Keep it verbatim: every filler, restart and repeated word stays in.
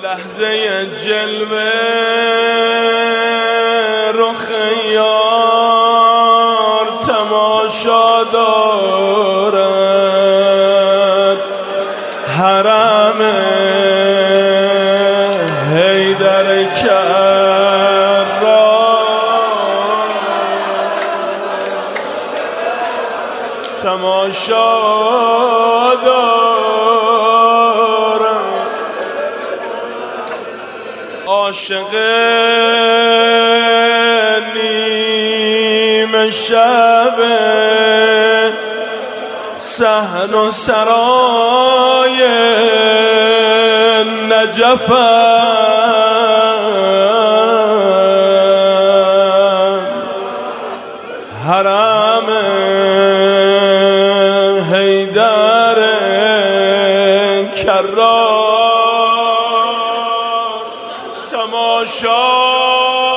لحظه جلوه رخ یار تماشا دارد، حرم حیدر کرار تماشا دارد. عاشق نیم شب صحن و سرای نجفم، حرم حیدر کرار تماشا